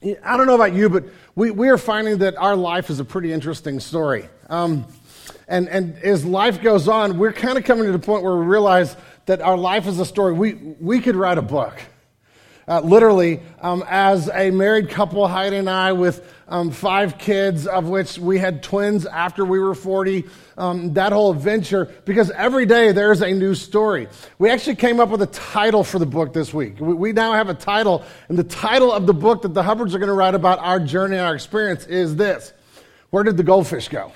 I don't know about you, but we are finding that our life is a pretty interesting story. And as life goes on, we're kind of coming to the point where we realize that our life is a story. We could write a book. Literally, as a married couple, Heidi and I, with 5 kids, of which we had twins after we were 40, that whole adventure, because every day there's a new story. We actually came up with a title for the book this week. We now have a title, and the title of the book that the Hubbards are going to write about our journey and our experience is this: Where Did the Goldfish Go?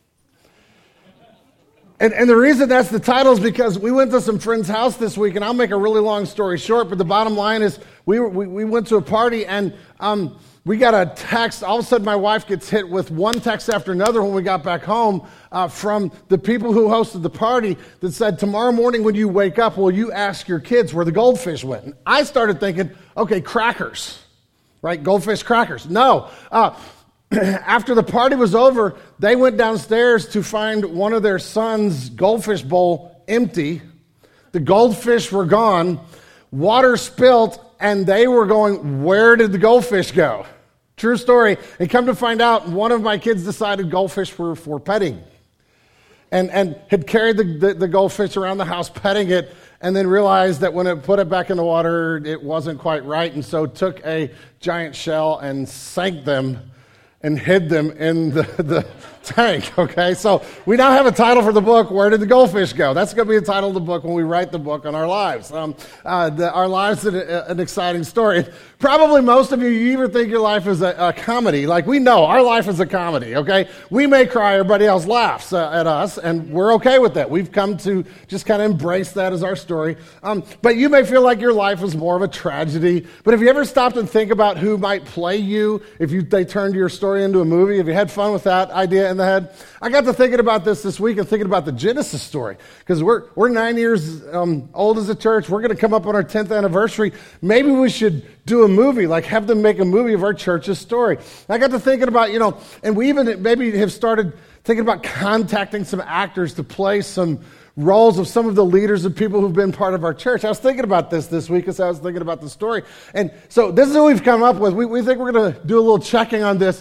And the reason that's the title is because we went to some friend's house this week, and I'll make a really long story short, but the bottom line is we went to a party, and we got a text. All of a sudden, my wife gets hit with one text after another when we got back home from the people who hosted the party that said, tomorrow morning when you wake up, will you ask your kids where the goldfish went? And I started thinking, okay, crackers, right? Goldfish crackers. No. After the party was over, they went downstairs to find one of their son's goldfish bowl empty. The goldfish were gone, water spilt, and they were going, where did the goldfish go? True story. And come to find out, one of my kids decided goldfish were for petting and had carried the goldfish around the house petting it, and then realized that when it put it back in the water, it wasn't quite right, and so took a giant shell and sank them and hid them in the tank, okay? So we now have a title for the book, Where Did the Goldfish Go? That's going to be the title of the book when we write the book on our lives. Our lives is an exciting story. Probably most of you either think your life is a comedy. Like, we know our life is a comedy, okay? We may cry, everybody else laughs at us, and we're okay with that. We've come to just kind of embrace that as our story. But you may feel like your life is more of a tragedy. But have you ever stopped and think about who might play you if they turned your story into a movie? Have you had fun with that idea in the head? I got to thinking about this week and thinking about the Genesis story, because we're 9 years old as a church. We're going to come up on our 10th anniversary. Maybe we should do a movie, like have them make a movie of our church's story. I got to thinking about, and we even maybe have started thinking about contacting some actors to play some roles of some of the leaders and people who've been part of our church. I was thinking about this week as I was thinking about the story. And so this is what we've come up with. We think we're going to do a little checking on this.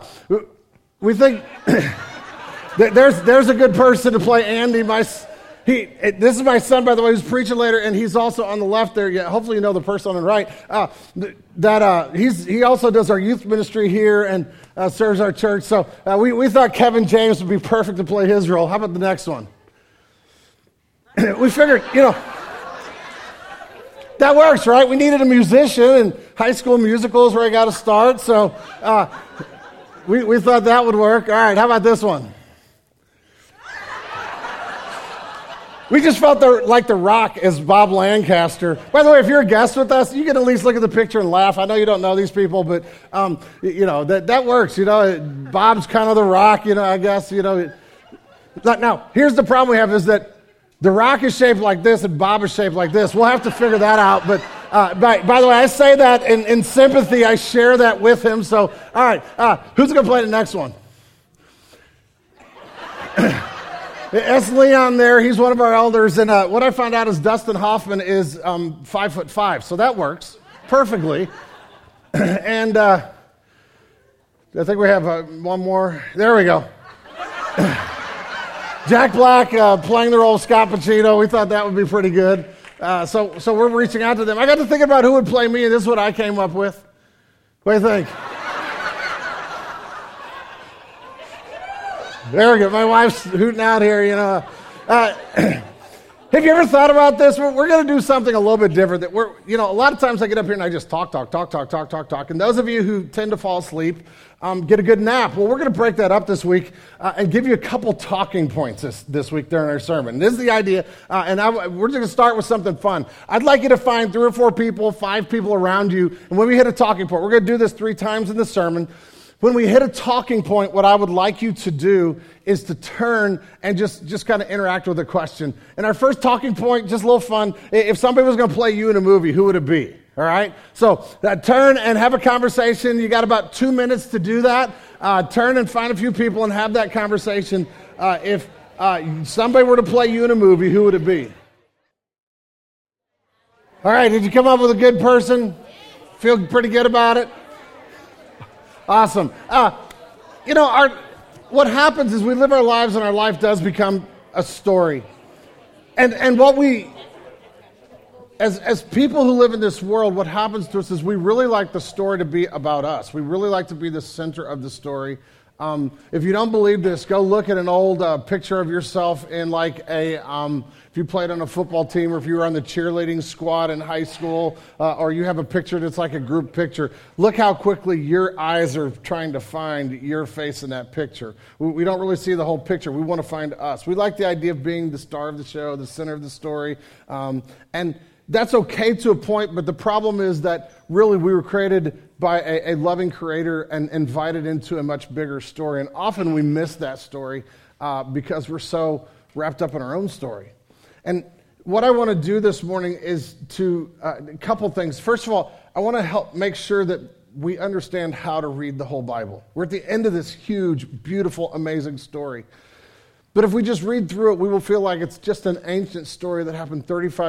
We think there's a good person to play Andy. This is my son, by the way, who's preaching later, and he's also on the left there. Yeah, hopefully you know the person on the right. He also does our youth ministry here and serves our church. So we thought Kevin James would be perfect to play his role. How about the next one? We figured, that works, right? We needed a musician, and High School Musical is where I got to start. So we thought that would work. All right, how about this one? We just felt like The Rock as Bob Lancaster. By the way, if you're a guest with us, you can at least look at the picture and laugh. I know you don't know these people, but that works. Bob's kind of The Rock. I guess. Now, here's the problem we have is that The Rock is shaped like this and Bob is shaped like this. We'll have to figure that out. But by the way, I say that in sympathy. I share that with him. So, all right, who's going to play the next one? It's Leon there. He's one of our elders. And what I found out is Dustin Hoffman is 5'5", so that works perfectly. And I think we have one more. There we go. Jack Black playing the role of Scott Pacino. We thought that would be pretty good. So we're reaching out to them. I got to thinking about who would play me, and this is what I came up with. What do you think? There we go. My wife's hooting out here, Have you ever thought about this? We're going to do something a little bit different. That a lot of times I get up here and I just talk. And those of you who tend to fall asleep, get a good nap. Well, we're going to break that up this week and give you a couple talking points this week during our sermon. This is the idea, we're just going to start with something fun. I'd like you to find 3 or 4 people, 5 people around you, and when we hit a talking point, we're going to do this 3 times in the sermon. When we hit a talking point, what I would like you to do is to turn and just kind of interact with a question. And our first talking point, just a little fun. If somebody was going to play you in a movie, who would it be? All right? So turn and have a conversation. You got about 2 minutes to do that. Turn and find a few people and have that conversation. If somebody were to play you in a movie, who would it be? All right, did you come up with a good person? Feel pretty good about it? Awesome. What happens is we live our lives and our life does become a story. And what we, as people who live in this world, what happens to us is we really like the story to be about us. We really like to be the center of the story. If you don't believe this, go look at an old picture of yourself in if you played on a football team or if you were on the cheerleading squad in high school, or you have a picture that's like a group picture. Look how quickly your eyes are trying to find your face in that picture. We don't really see the whole picture. We want to find us. We like the idea of being the star of the show, the center of the story, and that's okay to a point, but the problem is that really we were created by a loving creator and invited into a much bigger story. And often we miss that story because we're so wrapped up in our own story. And what I want to do this morning is a couple things. First of all, I want to help make sure that we understand how to read the whole Bible. We're at the end of this huge, beautiful, amazing story. But if we just read through it, we will feel like it's just an ancient story that happened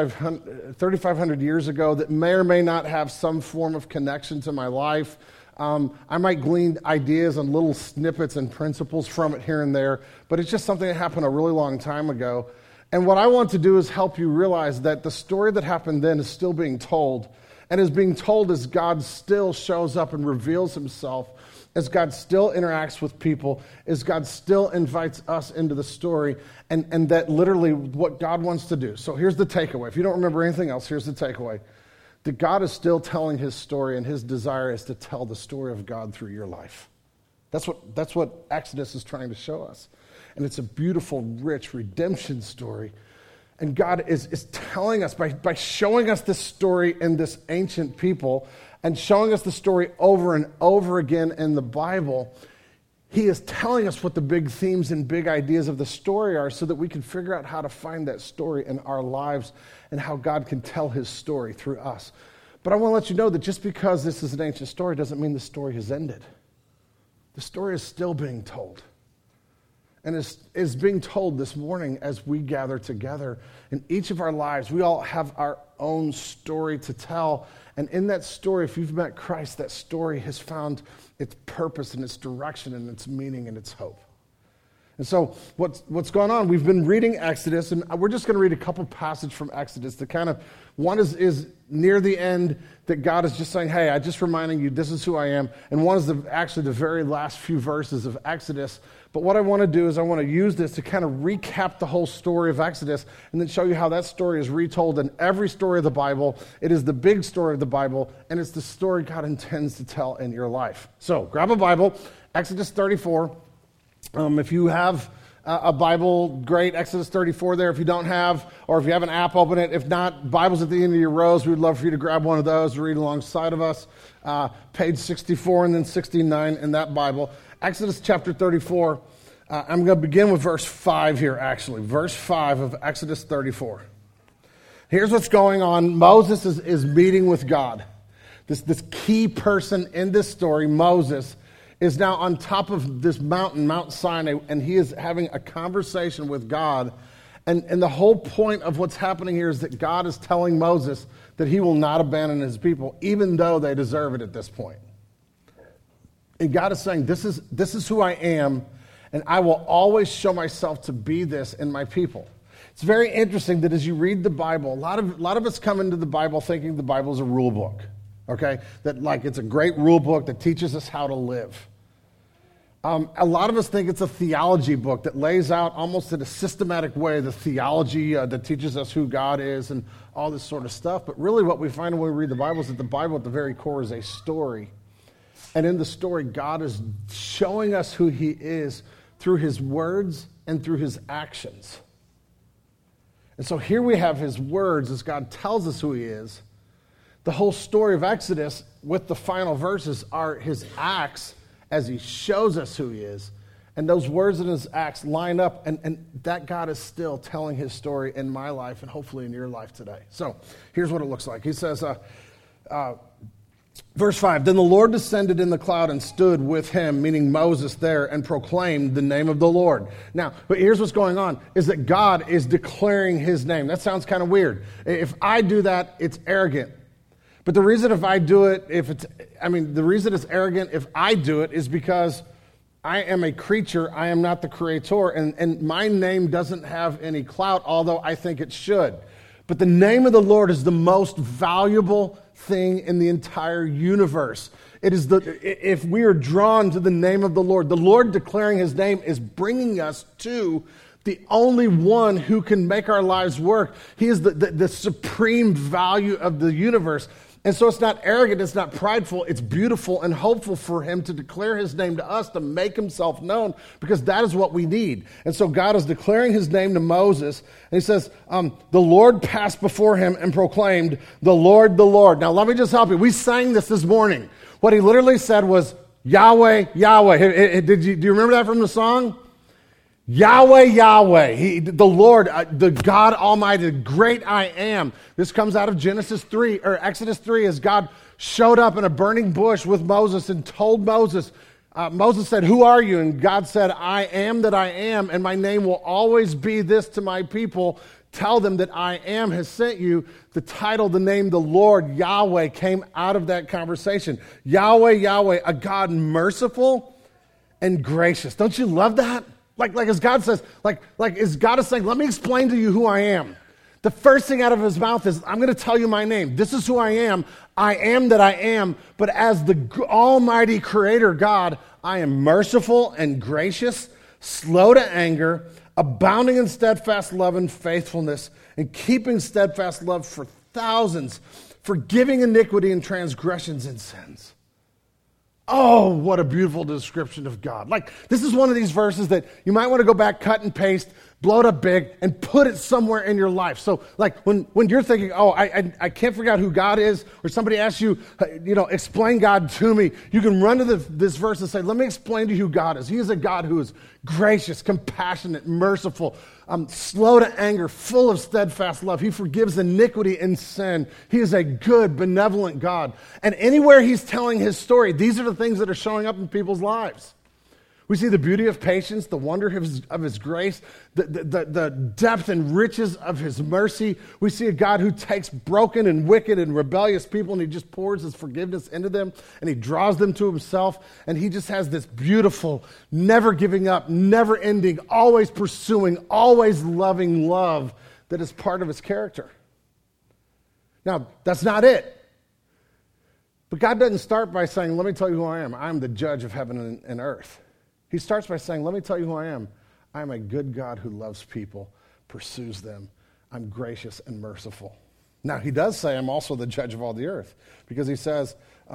3,500 years ago that may or may not have some form of connection to my life. I might glean ideas and little snippets and principles from it here and there, but it's just something that happened a really long time ago. And what I want to do is help you realize that the story that happened then is still being told, and is being told as God still shows up and reveals himself, as God still interacts with people, as God still invites us into the story, and that literally what God wants to do. So here's the takeaway. If you don't remember anything else, here's the takeaway. That God is still telling his story, and his desire is to tell the story of God through your life. That's what Exodus is trying to show us. And it's a beautiful, rich redemption story. And God is telling us, by showing us this story in this ancient people, and showing us the story over and over again in the Bible, he is telling us what the big themes and big ideas of the story are so that we can figure out how to find that story in our lives and how God can tell his story through us. But I want to let you know that just because this is an ancient story doesn't mean the story has ended. The story is still being told. And is being told this morning as we gather together. In each of our lives, we all have our own story to tell. And in that story, if you've met Christ, that story has found its purpose and its direction and its meaning and its hope. And so what's going on? We've been reading Exodus, and we're just going to read a couple passages from Exodus to kind of, one is near the end that God is just saying, hey, I'm just reminding you, this is who I am. And one is actually the very last few verses of Exodus. But what I want to do is I want to use this to kind of recap the whole story of Exodus and then show you how that story is retold in every story of the Bible. It is the big story of the Bible, and it's the story God intends to tell in your life. So grab a Bible, Exodus 34. If you have a Bible, great, Exodus 34 there. If you don't have, or if you have an app, open it. If not, Bible's at the end of your rows. We'd love for you to grab one of those, read alongside of us. Page 64 and then 69 in that Bible. Exodus chapter 34. I'm going to begin with verse 5 here, actually. Verse 5 of Exodus 34. Here's what's going on. Moses is meeting with God. This key person in this story, Moses, is now on top of this mountain, Mount Sinai, and he is having a conversation with God. And the whole point of what's happening here is that God is telling Moses that he will not abandon his people, even though they deserve it at this point. And God is saying, this is who I am, and I will always show myself to be this in my people. It's very interesting that as you read the Bible, a lot of us come into the Bible thinking the Bible is a rule book, okay? That like it's a great rule book that teaches us how to live. A lot of us think it's a theology book that lays out almost in a systematic way the theology that teaches us who God is and all this sort of stuff. But really what we find when we read the Bible is that the Bible at the very core is a story. And in the story, God is showing us who he is through his words and through his actions. And so here we have his words as God tells us who he is. The whole story of Exodus with the final verses are his acts as he shows us who he is. And those words and his acts line up, and that God is still telling his story in my life and hopefully in your life today. So here's what it looks like. He says, verse 5, then the Lord descended in the cloud and stood with him, meaning Moses there, and proclaimed the name of the Lord. Now, but here's what's going on, is that God is declaring his name. That sounds kind of weird. If I do that, it's arrogant. But the reason if I do it, the reason it's arrogant if I do it is because I am a creature, I am not the creator, and my name doesn't have any clout, although I think it should. But the name of the Lord is the most valuable thing in the entire universe. It is if we are drawn to the name of the Lord declaring his name is bringing us to the only one who can make our lives work. He is the supreme value of the universe. And so it's not arrogant, it's not prideful, it's beautiful and hopeful for him to declare his name to us, to make himself known, because that is what we need. And so God is declaring his name to Moses, and he says, the Lord passed before him and proclaimed, the Lord, the Lord. Now let me just help you. We sang this morning. What he literally said was, Yahweh, Yahweh. Do you remember that from the song? Yahweh, Yahweh, the Lord, the God Almighty, the great I am. This comes out of Exodus 3, as God showed up in a burning bush with Moses and told Moses, Moses said, who are you? And God said, I am that I am, and my name will always be this to my people. Tell them that I am has sent you. The title, the name, the Lord, Yahweh, came out of that conversation. Yahweh, Yahweh, a God merciful and gracious. Don't you love that? Like as God says, as God is saying, let me explain to you who I am. The first thing out of his mouth is, I'm going to tell you my name. This is who I am. I am that I am. But as the almighty creator God, I am merciful and gracious, slow to anger, abounding in steadfast love and faithfulness, and keeping steadfast love for thousands, forgiving iniquity and transgressions and sins. Oh, what a beautiful description of God. This is one of these verses that you might want to go back, cut and paste, blow it up big, and put it somewhere in your life. So, when you're thinking, I can't figure out who God is, or somebody asks you, explain God to me, you can run to this verse and say, let me explain to you who God is. He is a God who is gracious, compassionate, merciful, slow to anger, full of steadfast love. He forgives iniquity and sin. He is a good, benevolent God. And anywhere he's telling his story, these are the things that are showing up in people's lives. We see the beauty of patience, the wonder of his grace, the depth and riches of his mercy. We see a God who takes broken and wicked and rebellious people and he just pours his forgiveness into them and he draws them to himself. And he just has this beautiful, never giving up, never ending, always pursuing, always loving love that is part of his character. Now, that's not it. But God doesn't start by saying, let me tell you who I am. I'm the judge of heaven and earth. He starts by saying, let me tell you who I am. I am a good God who loves people, pursues them. I'm gracious and merciful. Now, he does say I'm also the judge of all the earth, because he says,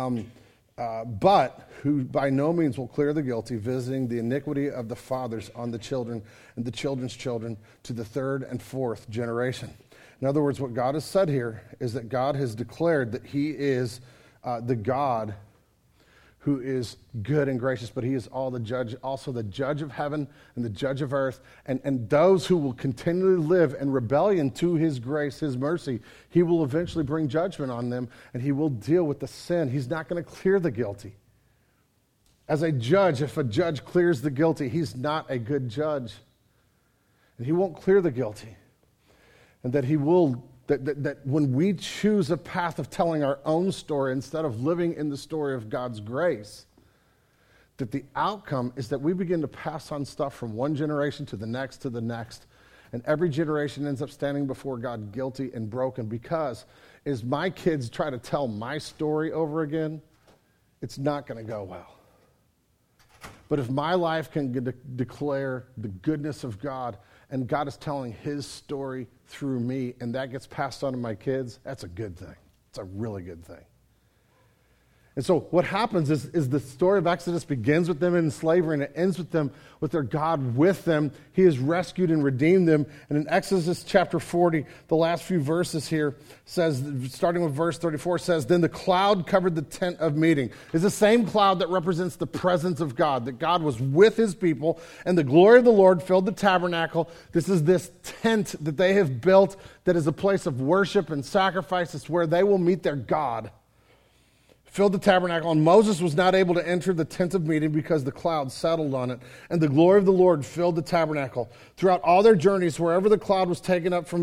but who by no means will clear the guilty, visiting the iniquity of the fathers on the children and the children's children to the third and fourth generation. In other words, what God has said here is that God has declared that he is the God who is good and gracious, but he is also the judge of heaven and the judge of earth. And those who will continually live in rebellion to his grace, his mercy, he will eventually bring judgment on them, and he will deal with the sin. He's not going to clear the guilty. As a judge, if a judge clears the guilty, he's not a good judge. And he won't clear the guilty. And that he will... That when we choose a path of telling our own story instead of living in the story of God's grace, that the outcome is that we begin to pass on stuff from one generation to the next, and every generation ends up standing before God guilty and broken, because as my kids try to tell my story over again, it's not going to go well. But if my life can declare the goodness of God, and God is telling his story through me, and that gets passed on to my kids, that's a good thing. It's a really good thing. And so what happens is the story of Exodus begins with them in slavery, and it ends with them, with their God with them. He has rescued and redeemed them. And in Exodus chapter 40, the last few verses here says, starting with verse 34, says, then the cloud covered the tent of meeting. It's the same cloud that represents the presence of God, that God was with his people, and the glory of the Lord filled the tabernacle. This is this tent that they have built that is a place of worship and sacrifice. It's where they will meet their God. Filled the tabernacle, and Moses was not able to enter the tent of meeting because the cloud settled on it, and the glory of the Lord filled the tabernacle. Throughout all their journeys, wherever the cloud was taken up from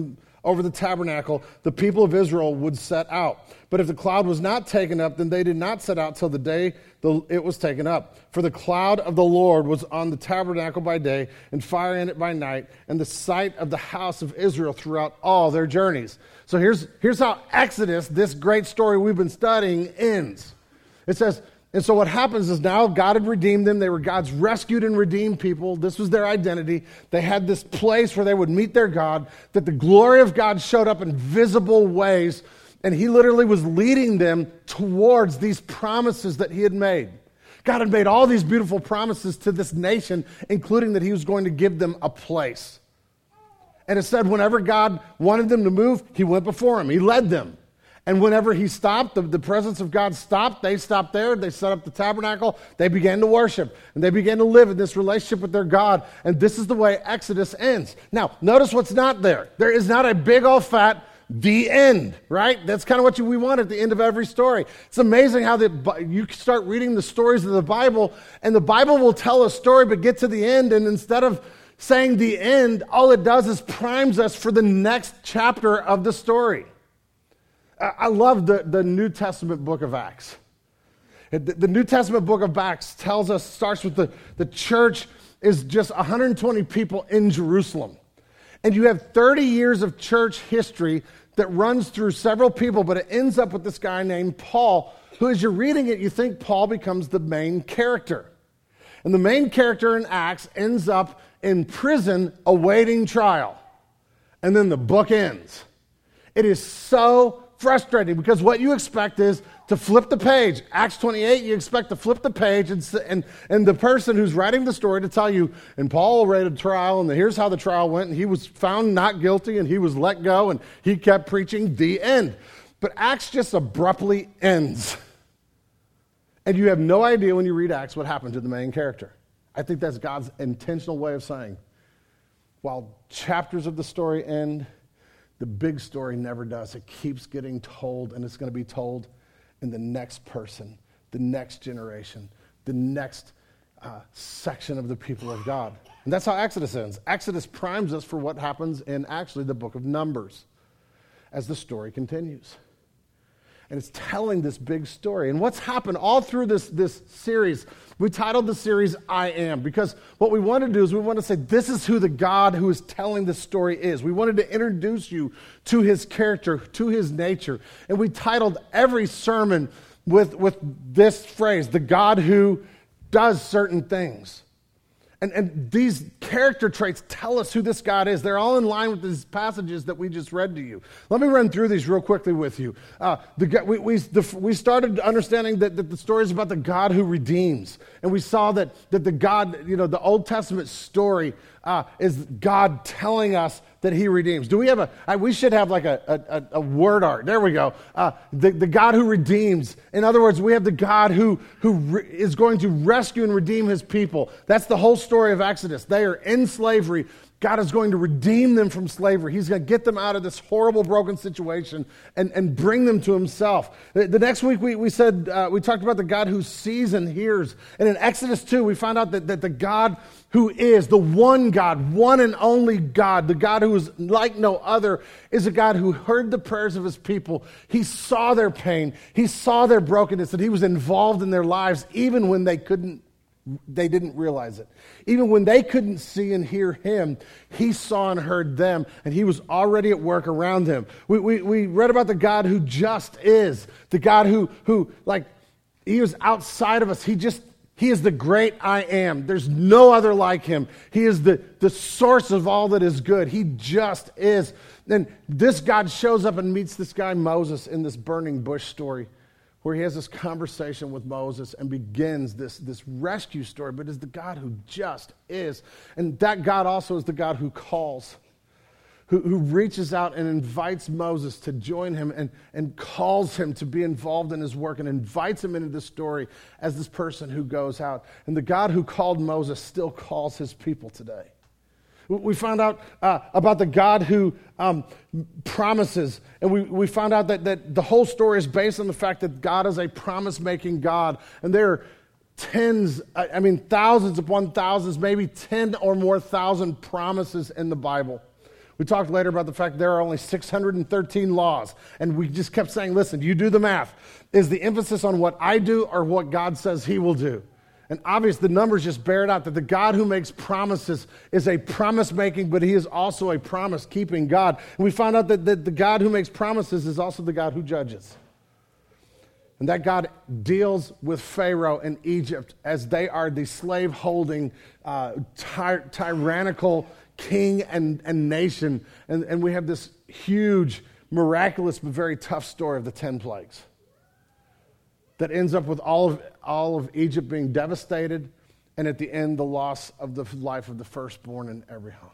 over the tabernacle, the people of Israel would set out. But if the cloud was not taken up, then they did not set out till the day it was taken up. For the cloud of the Lord was on the tabernacle by day, and fire in it by night, and the sight of the house of Israel throughout all their journeys. So here's how Exodus, this great story we've been studying, ends. It says, and so what happens is now God had redeemed them. They were God's rescued and redeemed people. This was their identity. They had this place where they would meet their God, that the glory of God showed up in visible ways, and he literally was leading them towards these promises that he had made. God had made all these beautiful promises to this nation, including that he was going to give them a place. And it said whenever God wanted them to move, he went before him. He led them. And whenever he stopped, the presence of God stopped, they stopped there, they set up the tabernacle, they began to worship, and they began to live in this relationship with their God. And this is the way Exodus ends. Now, notice what's not there. There is not a big old fat the end, right? That's kind of what we want at the end of every story. It's amazing how you start reading the stories of the Bible, and the Bible will tell a story but get to the end, and instead of saying the end, all it does is primes us for the next chapter of the story. I love the New Testament book of Acts. The New Testament book of Acts tells us, starts with the church is just 120 people in Jerusalem. And you have 30 years of church history that runs through several people, but it ends up with this guy named Paul, who as you're reading it, you think Paul becomes the main character. And the main character in Acts ends up in prison awaiting trial. And then the book ends. It is so frustrating because what you expect is to flip the page. Acts 28, you expect to flip the page and the person who's writing the story to tell you, and Paul awaited trial, and here's how the trial went, and he was found not guilty, and he was let go, and he kept preaching, the end. But Acts just abruptly ends. And you have no idea when you read Acts what happened to the main character. I think that's God's intentional way of saying, while chapters of the story end, the big story never does. It keeps getting told, and it's going to be told in the next person, the next generation, the next section of the people of God. And that's how Exodus ends. Exodus primes us for what happens in actually the book of Numbers as the story continues. And it's telling this big story. And what's happened all through this series, we titled the series I Am, because what we want to do is we want to say this is who the God who is telling this story is. We wanted to introduce you to his character, to his nature. And we titled every sermon with this phrase, the God who does certain things. And these character traits tell us who this God is. They're all in line with these passages that we just read to you. Let me run through these real quickly with you. We started understanding that the story is about the God who redeems. And we saw that the God, the Old Testament story is God telling us that he redeems. Do we have we should have like a word art. There we go. The God who redeems. In other words, we have the God who is going to rescue and redeem his people. That's the whole story of Exodus. They are in slavery. God is going to redeem them from slavery. He's going to get them out of this horrible, broken situation and bring them to himself. The next week we said, we talked about the God who sees and hears. And in Exodus 2, we found out that the God who is the one God, one and only God, the God who is like no other, is a God who heard the prayers of his people. He saw their pain. He saw their brokenness, and he was involved in their lives even when they didn't realize it. Even when they couldn't see and hear him, he saw and heard them, and he was already at work around them. We read about the God who just is, the God who he was outside of us. He is the great I am. There's no other like him. He is the source of all that is good. He just is. And this God shows up and meets this guy Moses in this burning bush story, where he has this conversation with Moses and begins this rescue story, but is the God who just is. And that God also is the God who calls, who reaches out and invites Moses to join him and calls him to be involved in his work and invites him into the story as this person who goes out. And the God who called Moses still calls his people today. We found out about the God who promises, and we found out that the whole story is based on the fact that God is a promise-making God, and there are thousands upon thousands, maybe 10 or more thousand promises in the Bible. We talked later about the fact there are only 613 laws. And we just kept saying, listen, you do the math. Is the emphasis on what I do or what God says he will do? And obviously the numbers just bear it out that the God who makes promises is a promise-making, but he is also a promise-keeping God. And we found out that the God who makes promises is also the God who judges. And that God deals with Pharaoh and Egypt as they are the slave-holding, tyrannical king and nation. And we have this huge, miraculous, but very tough story of the 10 plagues that ends up with all of Egypt being devastated, and at the end, the loss of the life of the firstborn in every home.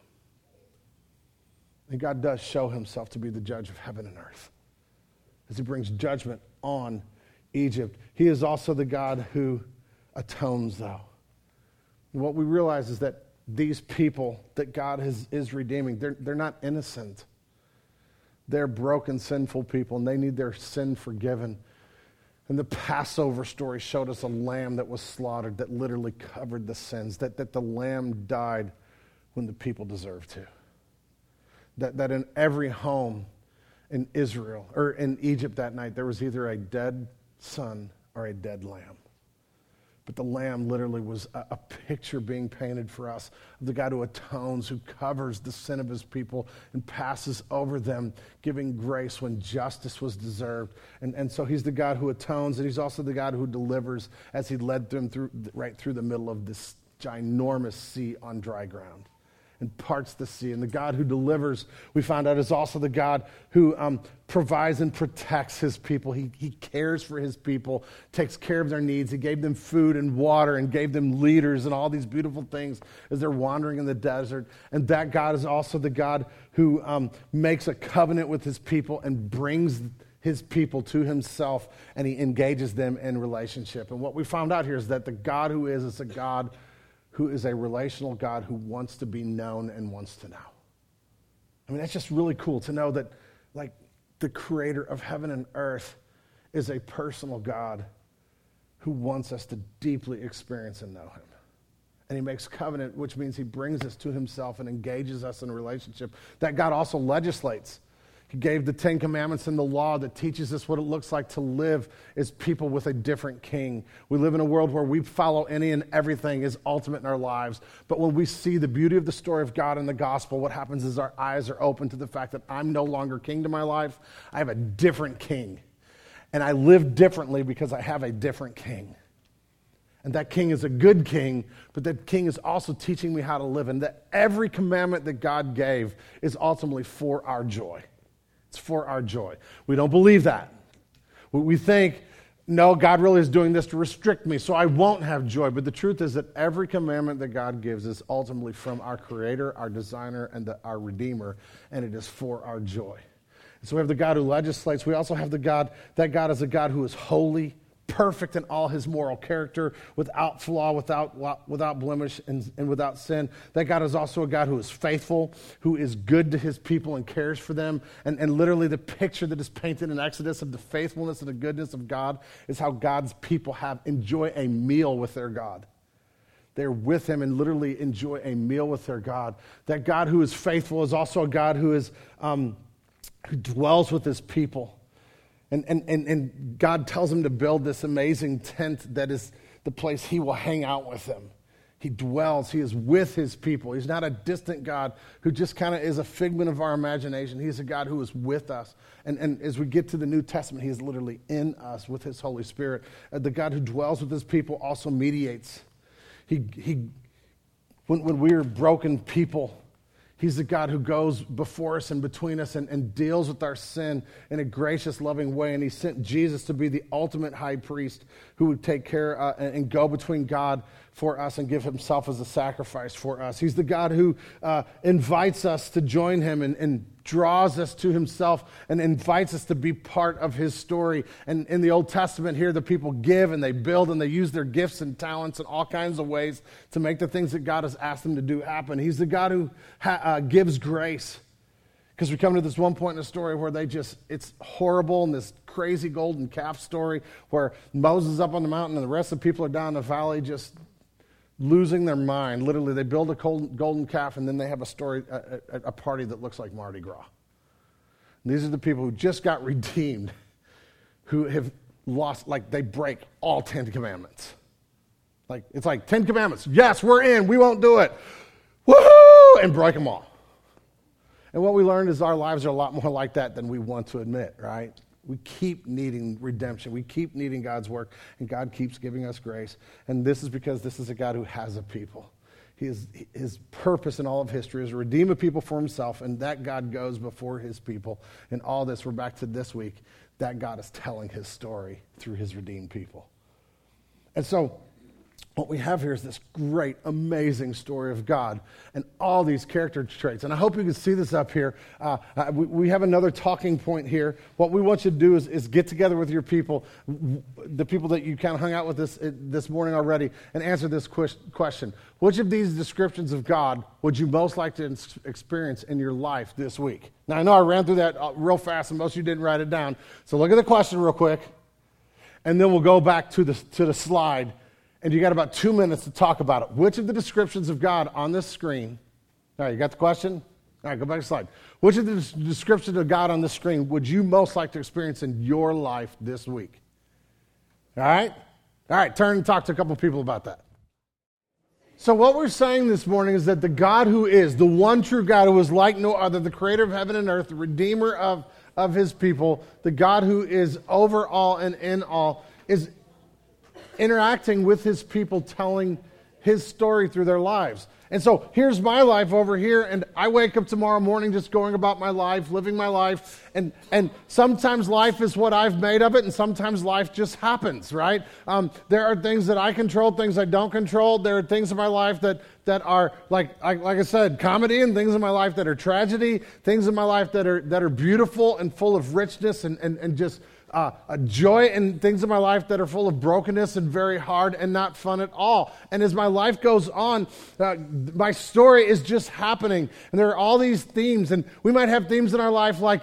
And God does show himself to be the judge of heaven and earth as he brings judgment on Egypt. He is also the God who atones, though. And what we realize is that these people that God is redeeming, they're not innocent. They're broken, sinful people, and they need their sin forgiven. And the Passover story showed us a lamb that was slaughtered that literally covered the sins, that the lamb died when the people deserved to. That in every home in Israel, or in Egypt that night, there was either a dead son or a dead lamb. But the lamb literally was a picture being painted for us of the God who atones, who covers the sin of his people and passes over them, giving grace when justice was deserved. And so he's the God who atones, and he's also the God who delivers as he led them right through the middle of this ginormous sea on dry ground and parts the sea. And the God who delivers, we found out, is also the God who provides and protects his people. He cares for his people, takes care of their needs. He gave them food and water and gave them leaders and all these beautiful things as they're wandering in the desert. And that God is also the God who makes a covenant with his people and brings his people to himself, and he engages them in relationship. And what we found out here is that the God who is a God who is a relational God who wants to be known and wants to know. I mean, that's just really cool to know that, like, the creator of heaven and earth is a personal God who wants us to deeply experience and know him. And he makes covenant, which means he brings us to himself and engages us in a relationship. That God also legislates. He gave the 10 Commandments and the law that teaches us what it looks like to live as people with a different king. We live in a world where we follow any and everything is ultimate in our lives. But when we see the beauty of the story of God in the gospel, what happens is our eyes are open to the fact that I'm no longer king to my life. I have a different king. And I live differently because I have a different king. And that king is a good king, but that king is also teaching me how to live. And that every commandment that God gave is ultimately for our joy. It's for our joy. We don't believe that. We think, no, God really is doing this to restrict me, so I won't have joy. But the truth is that every commandment that God gives is ultimately from our Creator, our Designer, and our Redeemer, and it is for our joy. And so we have the God who legislates. We also have that God is a God who is holy, perfect in all his moral character, without flaw, without blemish, and without sin. That God is also a God who is faithful, who is good to his people and cares for them. And literally the picture that is painted in Exodus of the faithfulness and the goodness of God is how God's people enjoy a meal with their God. They're with him and literally enjoy a meal with their God. That God who is faithful is also a God who dwells with his people. And God tells him to build this amazing tent that is the place he will hang out with them. He dwells. He is with his people. He's not a distant God who just kind of is a figment of our imagination. He's a God who is with us. And as we get to the New Testament, he is literally in us with his Holy Spirit. The God who dwells with his people also mediates. When we are broken people, he's the God who goes before us and between us and deals with our sin in a gracious, loving way. And he sent Jesus to be the ultimate high priest who would take care and go between God for us and give himself as a sacrifice for us. He's the God who invites us to join him and draws us to himself and invites us to be part of his story. And in the Old Testament here, the people give and they build and they use their gifts and talents in all kinds of ways to make the things that God has asked them to do happen. He's the God who gives grace. Because we come to this one point in the story where it's horrible, and this crazy golden calf story where Moses is up on the mountain and the rest of the people are down in the valley just losing their mind. Literally, they build a golden calf, and then they have a party that looks like Mardi Gras. And these are the people who just got redeemed, who have lost, like they break all 10 commandments. Like, it's like 10 commandments. Yes, we're in. We won't do it. Woohoo! And break them all. And what we learned is our lives are a lot more like that than we want to admit, right? We keep needing redemption. We keep needing God's work, and God keeps giving us grace. And this is because this is a God who has a people. His purpose in all of history is to redeem a people for himself, and that God goes before his people. And all this, we're back to this week, that God is telling his story through his redeemed people. And so what we have here is this great, amazing story of God and all these character traits. And I hope you can see this up here. We have another talking point here. What we want you to do is get together with your people, the people that you kind of hung out with this morning already, and answer this question. Which of these descriptions of God would you most like to experience in your life this week? Now, I know I ran through that real fast, and most of you didn't write it down. So look at the question real quick, and then we'll go back to the slide. And you got about 2 minutes to talk about it. Which of the descriptions of God on this screen, all right, you got the question? All right, go back to the slide. Which of the descriptions of God on this screen would you most like to experience in your life this week? All right? All right, turn and talk to a couple of people about that. So what we're saying this morning is that the God who is, the one true God who is like no other, the creator of heaven and earth, the redeemer of his people, the God who is over all and in all, is interacting with his people, telling his story through their lives. And so here's my life over here, and I wake up tomorrow morning just going about my life, living my life, and sometimes life is what I've made of it, and sometimes life just happens, right? There are things that I control, things I don't control. There are things in my life that are, like I said, comedy, and things in my life that are tragedy, things in my life that are beautiful and full of richness and just a joy, and things in my life that are full of brokenness and very hard and not fun at all. And as my life goes on, my story is just happening. And there are all these themes, and we might have themes in our life like,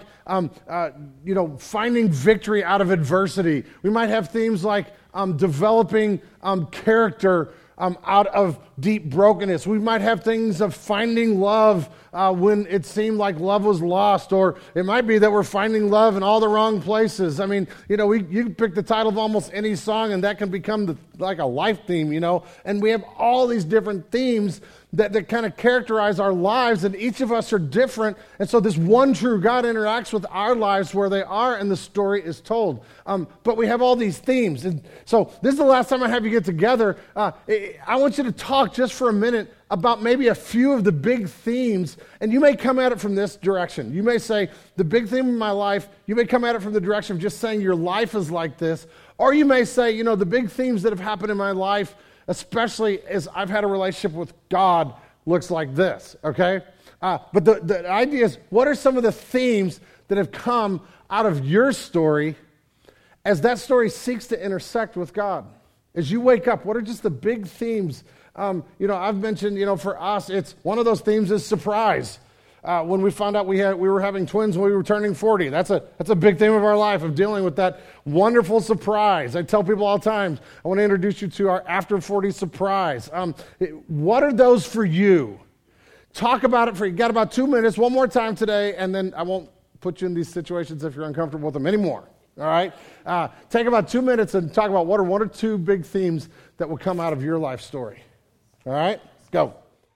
finding victory out of adversity. We might have themes like developing character out of deep brokenness. We might have things of finding love when it seemed like love was lost, or it might be that we're finding love in all the wrong places. I mean, you can pick the title of almost any song, and that can become like a life theme, And we have all these different themes that kind of characterize our lives, and each of us are different. And so this one true God interacts with our lives where they are, and the story is told. But we have all these themes. And so this is the last time I have you get together. I want you to talk just for a minute about maybe a few of the big themes, and you may come at it from this direction. You may say, the big theme of my life, you may come at it from the direction of just saying your life is like this, or you may say, the big themes that have happened in my life, especially as I've had a relationship with God, looks like this, okay? But the idea is, what are some of the themes that have come out of your story as that story seeks to intersect with God? As you wake up, what are just the big themes? I've mentioned, for us, it's one of those themes is surprise. When we found out we were having twins when we were turning 40, that's a big theme of our life, of dealing with that wonderful surprise. I tell people all the time, I want to introduce you to our after 40 surprise. What are those for you? Talk about it you got about 2 minutes, one more time today, and then I won't put you in these situations if you're uncomfortable with them anymore. All right? Take about 2 minutes and talk about what are one or two big themes that will come out of your life story. All right? Go.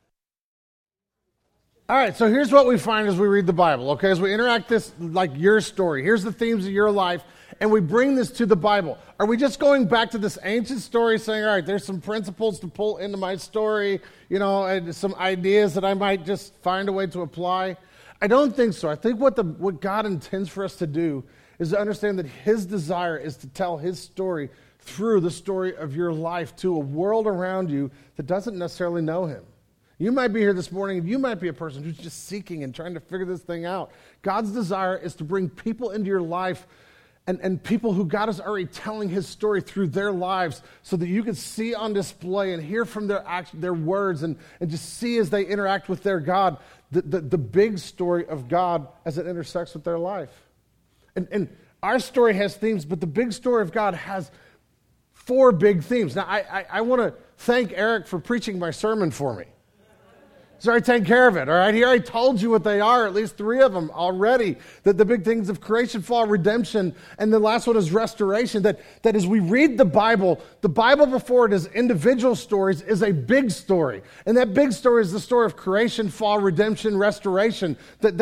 All right, so here's what we find as we read the Bible, okay? As we interact this like your story. Here's the themes of your life, and we bring this to the Bible. Are we just going back to this ancient story saying, all right, there's some principles to pull into my story, and some ideas that I might just find a way to apply? I don't think so. I think what God intends for us to do is to understand that his desire is to tell his story through the story of your life to a world around you that doesn't necessarily know him. You might be here this morning, and you might be a person who's just seeking and trying to figure this thing out. God's desire is to bring people into your life and people who God is already telling his story through their lives so that you can see on display and hear from their words and just see as they interact with their God, the big story of God as it intersects with their life. And our story has themes, but the big story of God has 4 big themes. Now, I want to thank Eric for preaching my sermon for me. He's already taken care of it, all right? He already told you what they are, at least 3 of them already. That the big things of creation, fall, redemption, and the last one is restoration. That as we read the Bible before it is individual stories is a big story. And that big story is the story of creation, fall, redemption, restoration.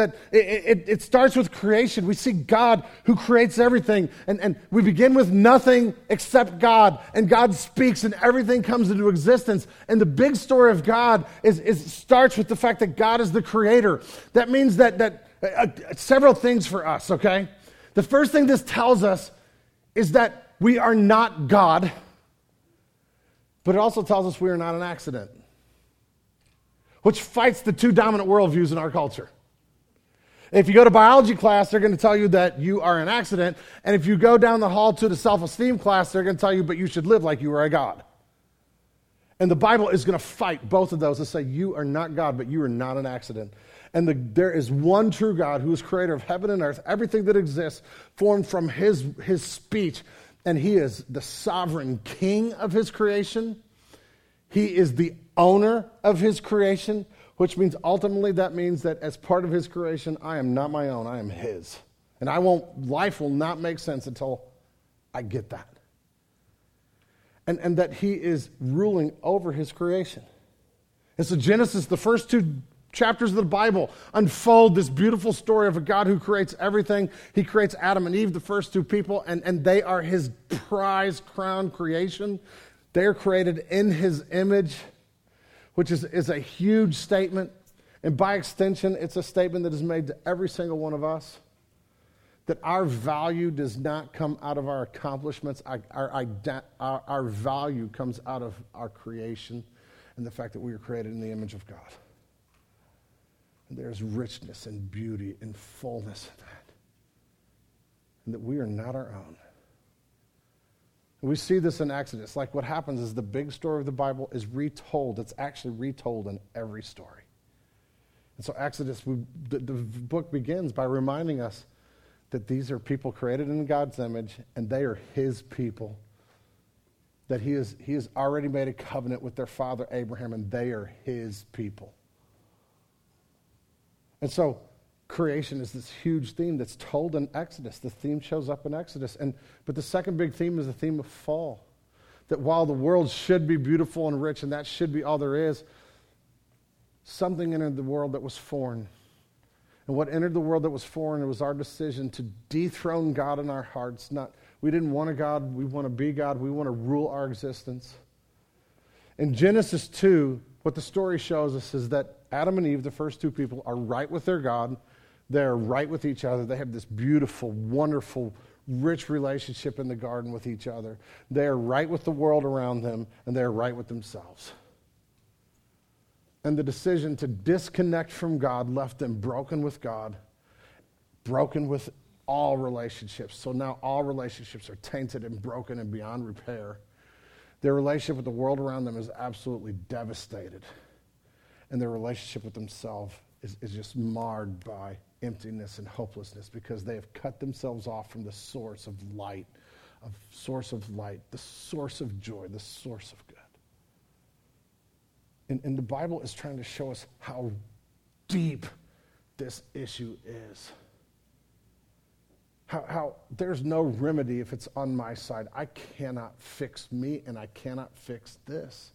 It starts with creation. We see God who creates everything. And we begin with nothing except God. And God speaks and everything comes into existence. And the big story of God starts with the fact that God is the creator. That means that several things for us, okay? The first thing this tells us is that we are not God, but it also tells us we are not an accident, which fights the 2 dominant worldviews in our culture. If you go to biology class, they're going to tell you that you are an accident, and if you go down the hall to the self-esteem class, they're going to tell you, but you should live like you were a God. And the Bible is going to fight both of those and say, you are not God, but you are not an accident. And there is one true God who is creator of heaven and earth, everything that exists formed from his speech. And he is the sovereign king of his creation. He is the owner of his creation, which means ultimately that means that as part of his creation, I am not my own, I am his. And life will not make sense until I get that. And that he is ruling over his creation. And so Genesis, the first 2 chapters of the Bible, unfold this beautiful story of a God who creates everything. He creates Adam and Eve, the first 2 people, and they are his prize crown creation. They are created in his image, which is a huge statement. And by extension, it's a statement that is made to every single one of us. That our value does not come out of our accomplishments. Our value comes out of our creation and the fact that we are created in the image of God. And there's richness and beauty and fullness in that. And that we are not our own. And we see this in Exodus. Like what happens is the big story of the Bible is retold. It's actually retold in every story. And so Exodus, the book begins by reminding us that these are people created in God's image, and they are his people. That he has already made a covenant with their father Abraham, and they are his people. And so creation is this huge theme that's told in Exodus. The theme shows up in Exodus. But the second big theme is the theme of fall. That while the world should be beautiful and rich, and that should be all there is, something entered the world that was foreign. And what entered the world that was foreign, it was our decision to dethrone God in our hearts. We didn't want a God, we want to be God, we want to rule our existence. In Genesis 2, what the story shows us is that Adam and Eve, the first 2 people, are right with their God. They're right with each other. They have this beautiful, wonderful, rich relationship in the garden with each other. They are right with the world around them, and they are right with themselves. And the decision to disconnect from God left them broken with God, broken with all relationships. So now all relationships are tainted and broken and beyond repair. Their relationship with the world around them is absolutely devastated. And their relationship with themselves is just marred by emptiness and hopelessness because they have cut themselves off from the source of light, the source of joy, the source of good. And the Bible is trying to show us how deep this issue is. How there's no remedy if it's on my side. I cannot fix me, and I cannot fix this.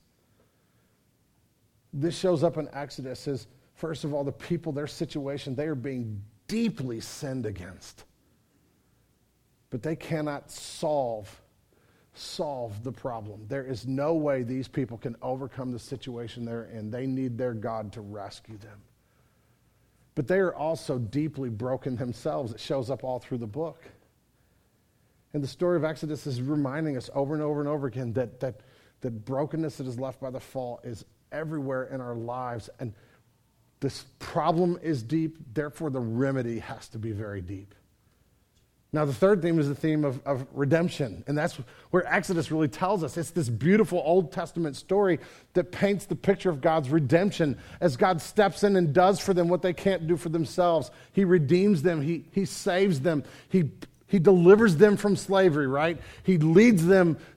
This shows up in Exodus as, first of all, the people, their situation, they are being deeply sinned against. But they cannot solve the problem. There is no way these people can overcome the situation they're in. They need their God to rescue them. But they are also deeply broken themselves. It shows up all through the book. And the story of Exodus is reminding us over and over and over again that brokenness that is left by the fall is everywhere in our lives. And this problem is deep, therefore the remedy has to be very deep. Now, the third theme is the theme of redemption, and that's where Exodus really tells us. It's this beautiful Old Testament story that paints the picture of God's redemption as God steps in and does for them what they can't do for themselves. He redeems them. He saves them. He delivers them from slavery, right? He leads them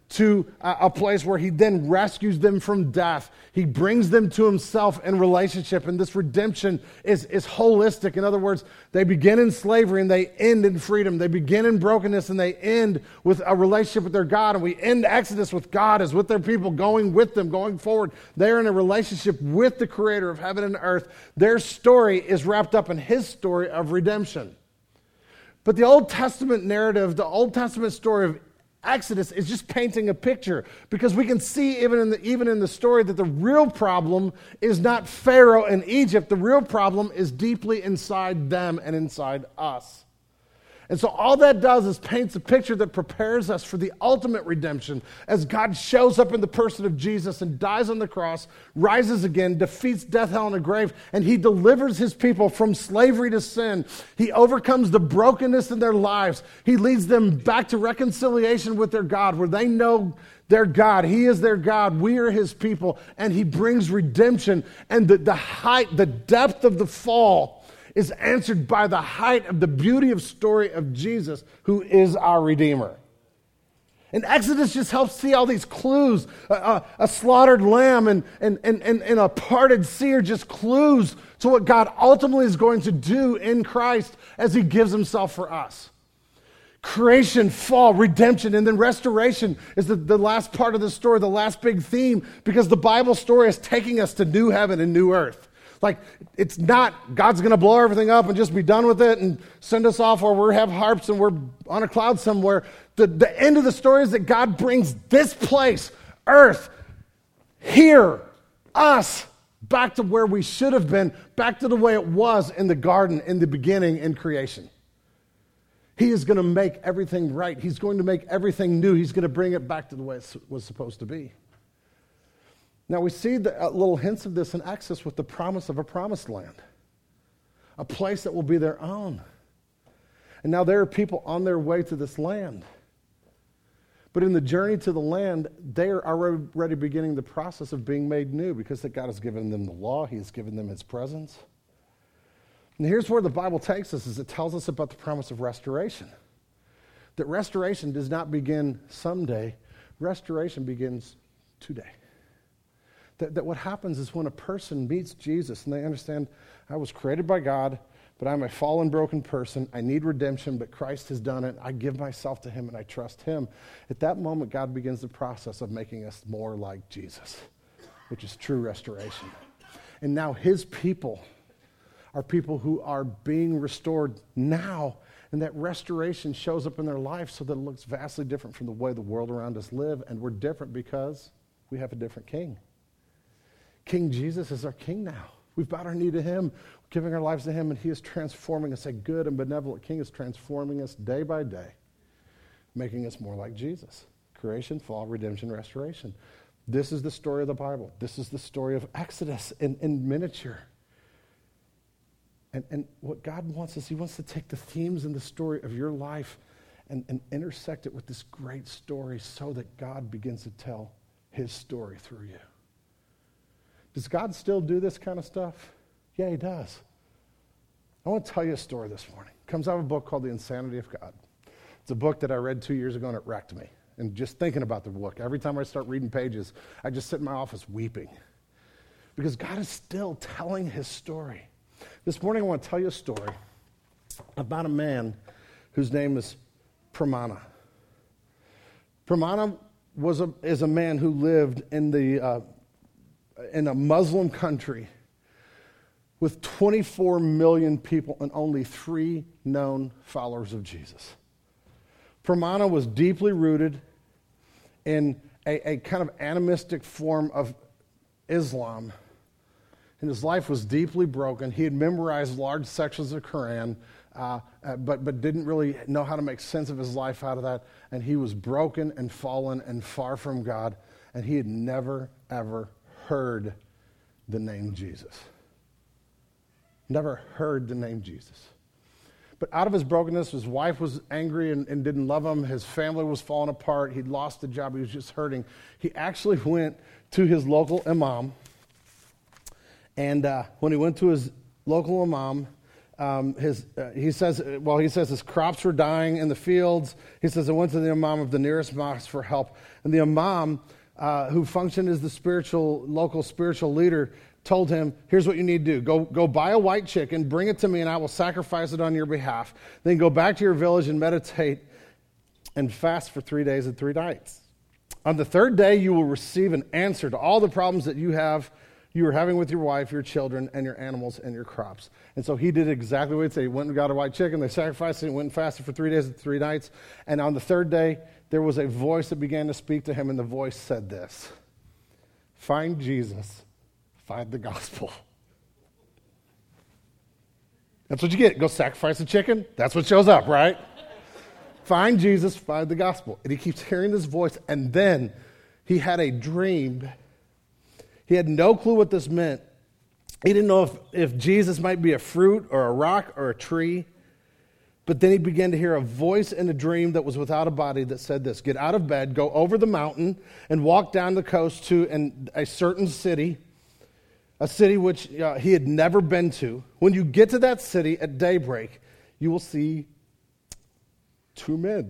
to a place where he then rescues them from death. He brings them to himself in relationship, and this redemption is holistic. In other words, they begin in slavery and they end in freedom. They begin in brokenness and they end with a relationship with their God, and we end Exodus with God as with their people, going with them, going forward. They're in a relationship with the Creator of heaven and earth. Their story is wrapped up in his story of redemption. But the Old Testament narrative, the Old Testament story of Exodus is just painting a picture, because we can see even in the story that the real problem is not Pharaoh and Egypt. The real problem is deeply inside them and inside us. And so all that does is paints a picture that prepares us for the ultimate redemption as God shows up in the person of Jesus and dies on the cross, rises again, defeats death, hell, and the grave, and he delivers his people from slavery to sin. He overcomes the brokenness in their lives. He leads them back to reconciliation with their God, where they know their God. He is their God. We are his people. And he brings redemption. And the height, the depth of the fall is answered by the height of the beauty of story of Jesus, who is our Redeemer. And Exodus just helps see all these clues. A slaughtered lamb and a parted sea are just clues to what God ultimately is going to do in Christ as he gives himself for us. Creation, fall, redemption, and then restoration is the last part of the story, the last big theme, because the Bible story is taking us to new heaven and new earth. Like, it's not God's going to blow everything up and just be done with it and send us off, or we have harps and we're on a cloud somewhere. The end of the story is that God brings this place, earth, here, us, back to where we should have been, back to the way it was in the garden, in the beginning, in creation. He is going to make everything right. He's going to make everything new. He's going to bring it back to the way it was supposed to be. Now, we see the little hints of this in Exodus with the promise of a promised land, a place that will be their own. And now there are people on their way to this land. But in the journey to the land, they are already beginning the process of being made new, because that God has given them the law. He has given them his presence. And here's where the Bible takes us, is it tells us about the promise of restoration. That restoration does not begin someday. Restoration begins today. That what happens is when a person meets Jesus and they understand, I was created by God, but I'm a fallen, broken person. I need redemption, but Christ has done it. I give myself to him and I trust him. At that moment, God begins the process of making us more like Jesus, which is true restoration. And now his people are people who are being restored now, and that restoration shows up in their life so that it looks vastly different from the way the world around us live, and we're different because we have a different king. King Jesus is our king now. We've bowed our knee to him, giving our lives to him, and he is transforming us. A good and benevolent king is transforming us day by day, making us more like Jesus. Creation, fall, redemption, restoration. This is the story of the Bible. This is the story of Exodus in miniature. And what God wants is he wants to take the themes in the story of your life and intersect it with this great story so that God begins to tell his story through you. Does God still do this kind of stuff? Yeah, he does. I want to tell you a story this morning. It comes out of a book called The Insanity of God. It's a book that I read 2 years ago, and it wrecked me. And just thinking about the book, every time I start reading pages, I just sit in my office weeping. Because God is still telling his story. This morning I want to tell you a story about a man whose name is Pramana. Pramana is a man who lived in a Muslim country with 24 million people and only 3 known followers of Jesus. Pramana was deeply rooted in a kind of animistic form of Islam, and his life was deeply broken. He had memorized large sections of the Quran, but didn't really know how to make sense of his life out of that, and he was broken and fallen and far from God, and he had never, ever heard the name Jesus. Never heard the name Jesus. But out of his brokenness, his wife was angry and didn't love him. His family was falling apart. He'd lost the job. He was just hurting. He actually went to his local imam. And when he went to his local imam, he says his crops were dying in the fields. He says, I went to the imam of the nearest mosque for help. And the imam, who functioned as the local spiritual leader, told him, here's what you need to do. Go buy a white chicken, bring it to me, and I will sacrifice it on your behalf. Then go back to your village and meditate and fast for 3 days and 3 nights. On the third day, you will receive an answer to all the problems that you are having with your wife, your children, and your animals and your crops. And so he did exactly what he said. He went and got a white chicken. They sacrificed it and went and fasted for 3 days and 3 nights. And on the third day, there was a voice that began to speak to him, and the voice said this: find Jesus. Find the gospel. That's what you get. Go sacrifice a chicken. That's what shows up, right? Find Jesus, find the gospel. And he keeps hearing this voice. And then he had a dream. He had no clue what this meant. He didn't know if Jesus might be a fruit or a rock or a tree. But then he began to hear a voice in a dream that was without a body that said this: get out of bed, go over the mountain, and walk down the coast to a certain city. A city which he had never been to. When you get to that city at daybreak, you will see 2 men.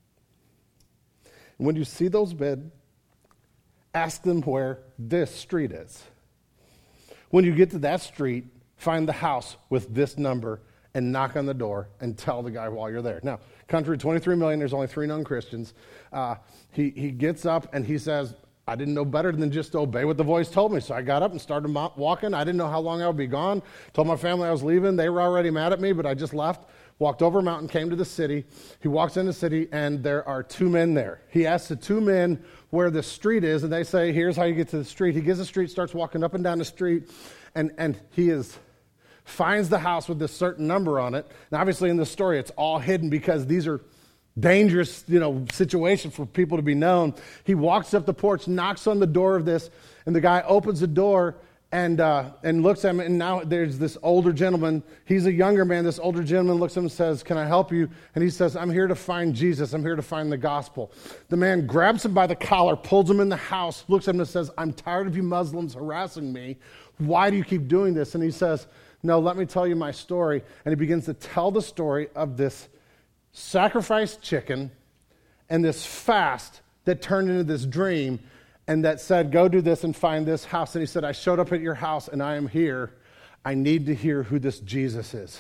And when you see those men, ask them where this street is. When you get to that street, find the house with this number and knock on the door and tell the guy while you're there. Now, country 23 million, there's only 3 known Christians. He gets up and he says, I didn't know better than just to obey what the voice told me. So I got up and started walking. I didn't know how long I would be gone. Told my family I was leaving. They were already mad at me, but I just left. Walked over a mountain, came to the city. He walks in the city, and there are 2 men there. He asks the 2 men where the street is, and they say, here's how you get to the street. He gets the street, starts walking up and down the street, and he finds the house with this certain number on it. And obviously in this story, it's all hidden because these are dangerous, situation for people to be known. He walks up the porch, knocks on the door of this, and the guy opens the door and looks at him. And now there's this older gentleman. He's a younger man. This older gentleman looks at him and says, can I help you? And he says, I'm here to find Jesus. I'm here to find the gospel. The man grabs him by the collar, pulls him in the house, looks at him and says, I'm tired of you Muslims harassing me. Why do you keep doing this? And he says, no, let me tell you my story. And he begins to tell the story of this sacrificed chicken and this fast that turned into this dream and that said, go do this and find this house. And he said, I showed up at your house and I am here. I need to hear who this Jesus is.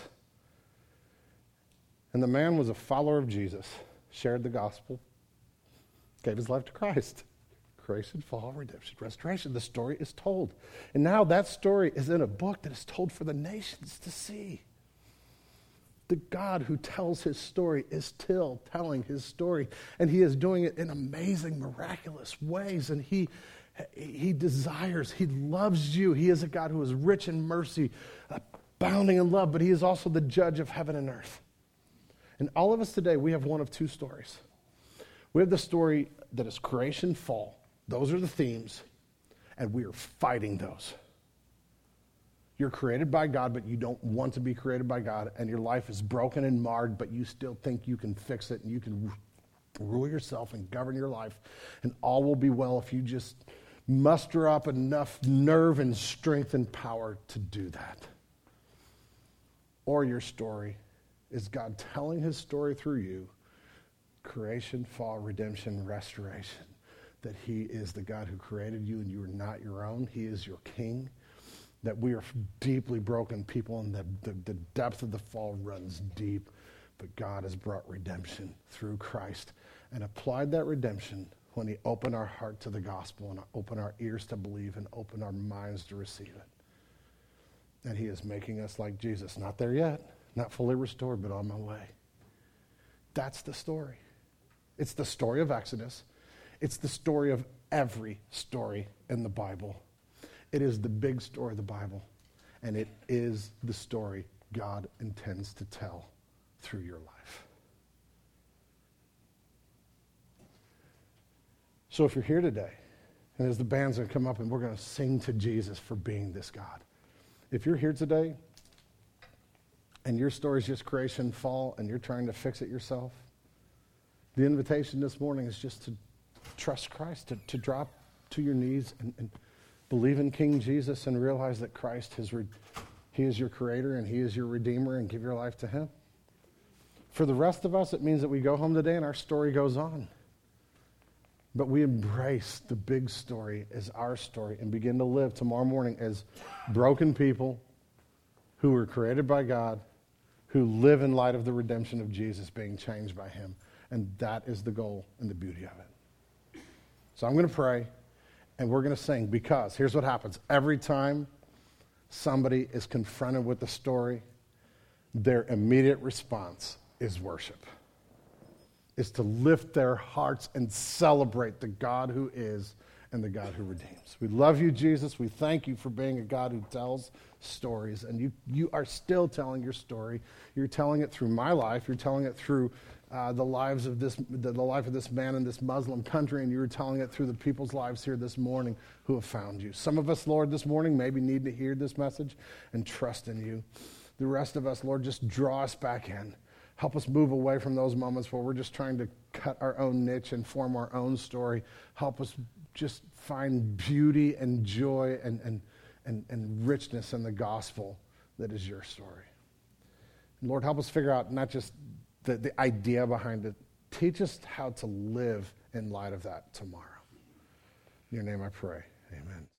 And the man was a follower of Jesus, shared the gospel, gave his life to Christ. Creation, fall, redemption, restoration. The story is told. And now that story is in a book that is told for the nations to see. The God who tells his story is still telling his story, and he is doing it in amazing, miraculous ways, and he desires, he loves you. He is a God who is rich in mercy, abounding in love, but he is also the judge of heaven and earth. And all of us today, we have one of 2 stories. We have the story that is creation, fall. Those are the themes, and we are fighting those. You're created by God, but you don't want to be created by God, and your life is broken and marred, but you still think you can fix it, and you can rule yourself and govern your life, and all will be well if you just muster up enough nerve and strength and power to do that. Or your story is God telling his story through you, creation, fall, redemption, restoration, that he is the God who created you and you are not your own. He is your king. That we are deeply broken people and the depth of the fall runs deep. But God has brought redemption through Christ and applied that redemption when he opened our heart to the gospel and opened our ears to believe and opened our minds to receive it. And he is making us like Jesus. Not there yet, not fully restored, but on my way. That's the story. It's the story of Exodus. It's the story of every story in the Bible. It is the big story of the Bible, and it is the story God intends to tell through your life. So if you're here today, and as the band's going to come up and we're going to sing to Jesus for being this God. If you're here today, and your story is just creation, fall, and you're trying to fix it yourself, the invitation this morning is just to trust Christ, to drop to your knees and believe in King Jesus and realize that Christ has He is your creator and he is your redeemer, and give your life to him. For the rest of us, it means that we go home today and our story goes on. But we embrace the big story as our story and begin to live tomorrow morning as broken people who were created by God, who live in light of the redemption of Jesus, being changed by him. And that is the goal and the beauty of it. So I'm going to pray, and we're going to sing, because here's what happens. Every time somebody is confronted with the story, their immediate response is worship. Is to lift their hearts and celebrate the God who is and the God who redeems. We love you, Jesus. We thank you for being a God who tells stories, and you are still telling your story. You're telling it through my life. You're telling it through the life of this man in this Muslim country, and you're telling it through the people's lives here this morning who have found you. Some of us, Lord, this morning maybe need to hear this message and trust in you. The rest of us, Lord, just draw us back in. Help us move away from those moments where we're just trying to cut our own niche and form our own story. Help us just find beauty and joy and richness in the gospel that is your story. And Lord, help us figure out not just the idea behind it. Teach us how to live in light of that tomorrow. In your name I pray. Amen.